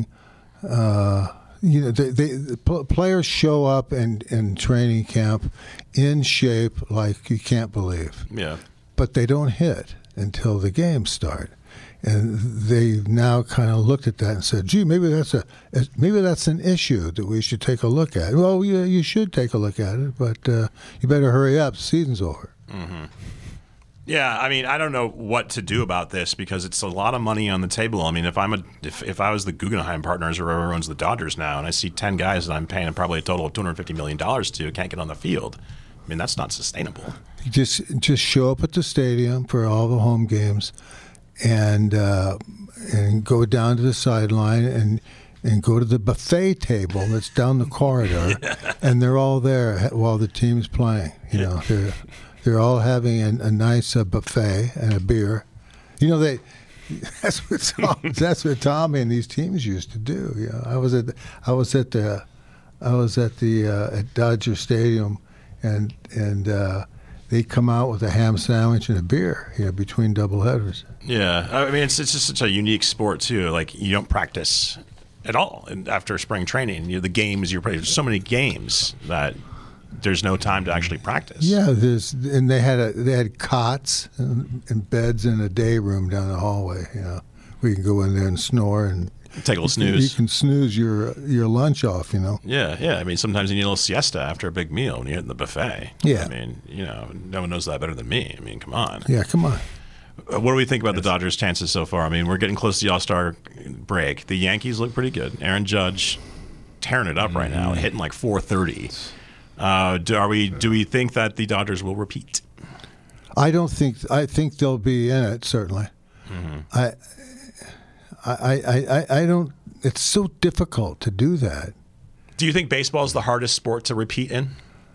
Players show up in training camp in shape like you can't believe. Yeah. But they don't hit until the games start. And they've now kind of looked at that and said, "Gee, maybe that's an issue that we should take a look at." Well, yeah, you should take a look at it, but you better hurry up. The season's over. Mm-hmm. Yeah, I mean, I don't know what to do about this because it's a lot of money on the table. I mean, if I was the Guggenheim Partners or whoever owns the Dodgers now, and I see 10 guys that I'm paying probably a total of $250 million to can't get on the field, I mean, that's not sustainable. You just show up at the stadium for all the home games. And go down to the sideline and go to the buffet table that's down the corridor, and they're all there while the team's playing. They're all having a nice buffet and a beer. That's what Tommy and these teams used to do. I was at Dodger Stadium, and they come out with a ham sandwich and a beer, between doubleheaders. Yeah, I mean, it's just such a unique sport too. Like, you don't practice at all after spring training. The games you're playing. There's so many games that there's no time to actually practice. Yeah, they had cots and beds in a day room down the hallway. We can go in there and snore and take a little snooze. You can snooze your lunch off. Yeah. I mean, sometimes you need a little siesta after a big meal when you're hitting the buffet. Yeah. I mean, no one knows that better than me. I mean, come on. Yeah, come on. What do we think about the Dodgers' chances so far? I mean, we're getting close to the All-Star break. The Yankees look pretty good. Aaron Judge tearing it up right now, hitting like 430. Do we think that the Dodgers will repeat? I think they'll be in it, certainly. Mm-hmm. I don't. It's so difficult to do that. Do you think baseball is the hardest sport to repeat in?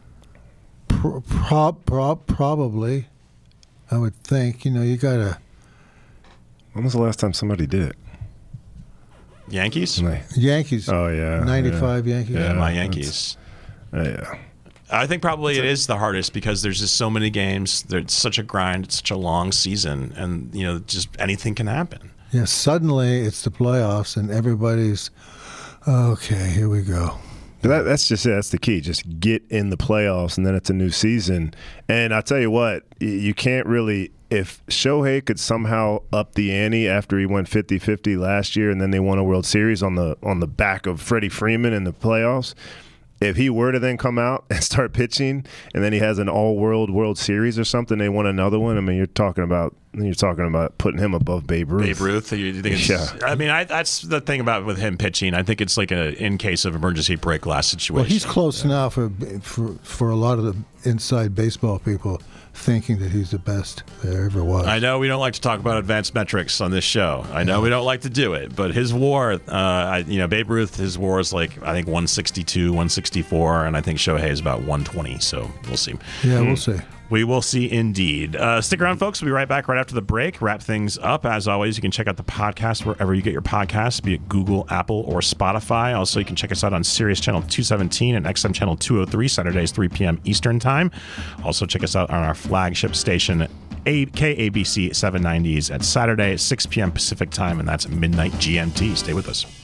Probably. I would think. You gotta. When was the last time somebody did it? Yankees? Yankees. Oh yeah. 95 yeah. Yankees. Yeah, my Yankees. Yeah. I think probably it is the hardest because there's just so many games. There's such a grind. It's such a long season, and just anything can happen. Yeah, suddenly it's the playoffs, and everybody's okay. Here we go. That's just it. That's the key. Just get in the playoffs, and then it's a new season. And I tell you what, you can't really. If Shohei could somehow up the ante after he went 50-50 last year, and then they won a World Series on the back of Freddie Freeman in the playoffs. If he were to then come out and start pitching, and then he has an all-world World Series or something, they won another one. I mean, you're talking about putting him above Babe Ruth. Babe Ruth, you think? I mean, that's the thing about with him pitching. I think it's like a in case of emergency break glass situation. Well, he's close now for a lot of the inside baseball people thinking that he's the best there ever was. I know we don't like to talk about advanced metrics on this show. I know we don't like to do it, but his WAR, Babe Ruth, his WAR is like I think 162, 164, and I think Shohei is about 120. So we'll see. Yeah, we'll see. We will see indeed. Stick around, folks. We'll be right back right after the break. Wrap things up. As always, you can check out the podcast wherever you get your podcasts, be it Google, Apple, or Spotify. Also, you can check us out on Sirius Channel 217 and XM Channel 203, Saturdays, 3 p.m. Eastern Time. Also, check us out on our flagship station, KABC 790s, at Saturday, 6 p.m. Pacific Time, and that's midnight GMT. Stay with us.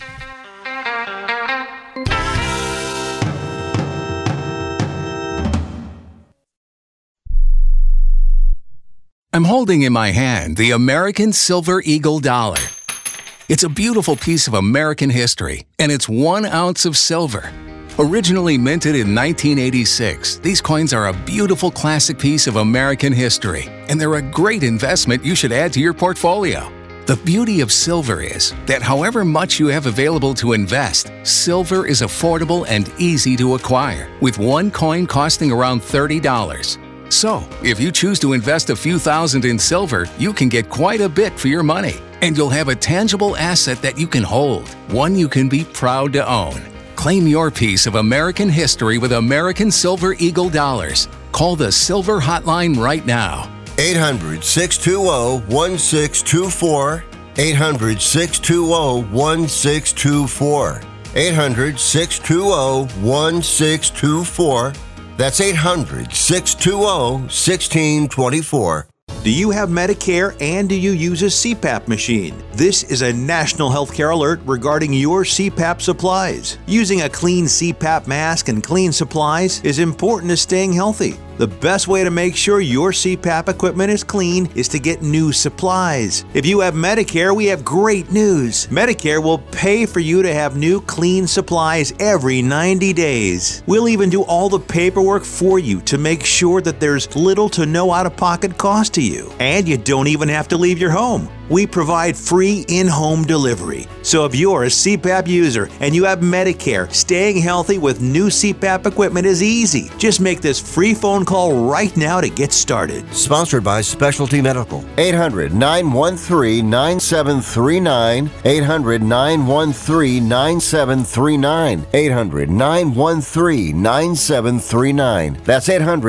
I'm holding in my hand the American Silver Eagle Dollar. It's a beautiful piece of American history, and it's 1 ounce of silver. Originally minted in 1986, these coins are a beautiful classic piece of American history, and they're a great investment you should add to your portfolio. The beauty of silver is that however much you have available to invest, silver is affordable and easy to acquire, with one coin costing around $30. So, if you choose to invest a few thousand in silver, you can get quite a bit for your money, and you'll have a tangible asset that you can hold, one you can be proud to own. Claim your piece of American history with American Silver Eagle dollars. Call the Silver Hotline right now. 800-620-1624. 800-620-1624. 800-620-1624. That's 800-620-1624. Do you have Medicare and do you use a CPAP machine? This is a national healthcare alert regarding your CPAP supplies. Using a clean CPAP mask and clean supplies is important to staying healthy. The best way to make sure your CPAP equipment is clean is to get new supplies. If you have Medicare, we have great news. Medicare will pay for you to have new clean supplies every 90 days. We'll even do all the paperwork for you to make sure that there's little to no out-of-pocket cost to you. And you don't even have to leave your home. We provide free in-home delivery. So if you're a CPAP user and you have Medicare, staying healthy with new CPAP equipment is easy. Just make this free phone call right now to get started. Sponsored by Specialty Medical. 800-913-9739. 800-913-9739. 800-913-9739. That's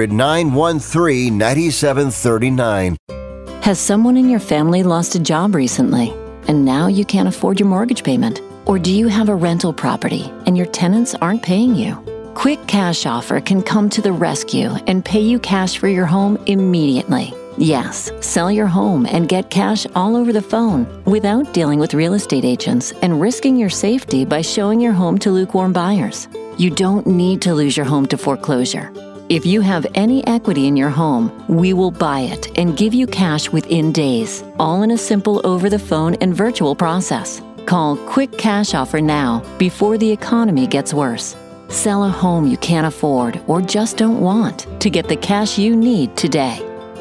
800-913-9739. Has someone in your family lost a job recently, and now you can't afford your mortgage payment? Or do you have a rental property and your tenants aren't paying you? Quick Cash Offer can come to the rescue and pay you cash for your home immediately. Yes, sell your home and get cash all over the phone without dealing with real estate agents and risking your safety by showing your home to lukewarm buyers. You don't need to lose your home to foreclosure. If you have any equity in your home, we will buy it and give you cash within days, all in a simple over-the-phone and virtual process. Call Quick Cash Offer now before the economy gets worse. Sell a home you can't afford or just don't want to get the cash you need today.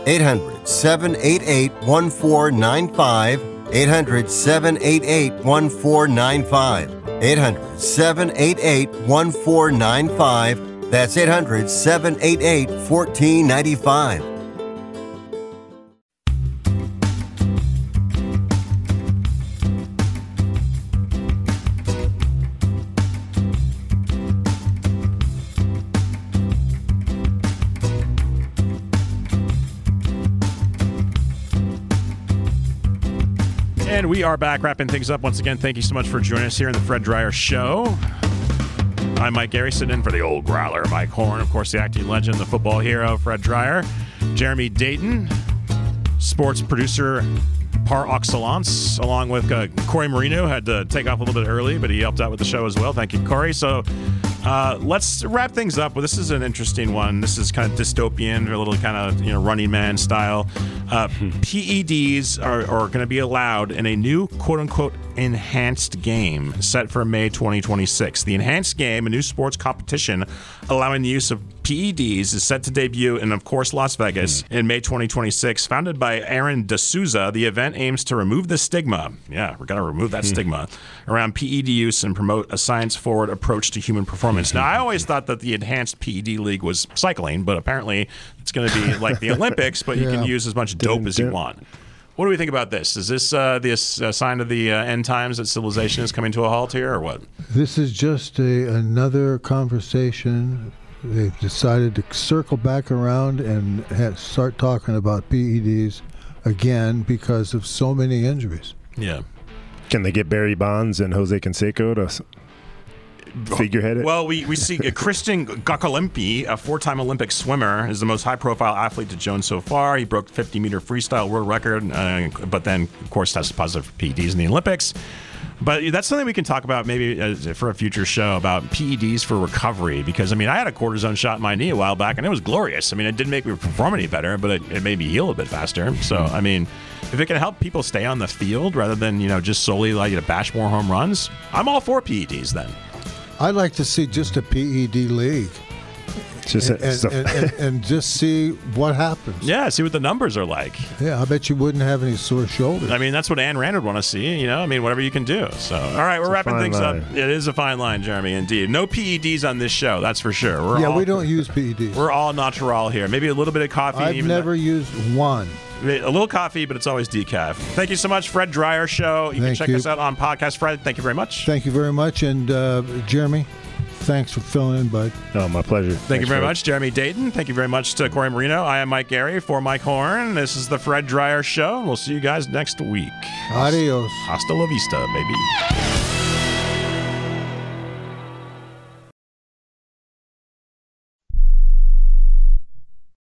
800-788-1495. 800-788-1495. 800-788-1495. That's 800-788-1495. And we are back wrapping things up. Once again, thank you so much for joining us here in the Fred Dryer Show. I'm Mike Gary, sitting in for the old growler, Mike Horn, of course, the acting legend, the football hero, Fred Dryer. Jeremy Dayton, sports producer par excellence, along with Corey Marino, had to take off a little bit early, but he helped out with the show as well. Thank you, Corey. So let's wrap things up. Well, this is an interesting one. This is kind of dystopian, or a little kind of Running Man style. PEDs are going to be allowed in a new quote-unquote enhanced game set for May 2026. The enhanced game, a new sports competition allowing the use of PEDs, is set to debut in, of course, Las Vegas in May 2026. Founded by Aaron D'Souza, the event aims to remove the stigma. Yeah, we're going to remove that stigma around PED use and promote a science-forward approach to human performance. Now, I always thought that the enhanced PED league was cycling, but apparently it's going to be like the Olympics, but you can use as much dope as you want. What do we think about this? Is this a sign of the end times that civilization is coming to a halt here, or what? This is just another conversation. They've decided to circle back around and start talking about PEDs again because of so many injuries. Yeah. Can they get Barry Bonds and Jose Canseco to figurehead it? Well, we see Christian Gauquelimpi, a four-time Olympic swimmer, is the most high-profile athlete to join so far. He broke 50-meter freestyle world record, but then, of course, tested positive for PEDs in the Olympics. But that's something we can talk about maybe for a future show about PEDs for recovery, because, I mean, I had a cortisone shot in my knee a while back, and it was glorious. I mean, it didn't make me perform any better, but it made me heal a bit faster. So, I mean, if it can help people stay on the field rather than, just solely like to bash more home runs, I'm all for PEDs then. I'd like to see just a PED league. And just see what happens. Yeah, see what the numbers are like. Yeah, I bet you wouldn't have any sore shoulders. I mean, that's what Anne Rand would want to see, whatever you can do. So, all right, we're wrapping things up. It is a fine line, Jeremy, indeed. No PEDs on this show, that's for sure. We don't use PEDs. We're all natural here. Maybe a little bit of coffee. I've never used one. A little coffee, but it's always decaf. Thank you so much, Fred Dryer Show. You can check us out on podcast. Fred, thank you very much. Thank you very much. And Jeremy, thanks for filling in, bud. Oh, my pleasure. Thank you very much, Jeremy Dayton. Thank you very much to Corey Marino. I am Mike Gary for Mike Horn. This is the Fred Dryer Show. We'll see you guys next week. Adios. Hasta la vista, baby.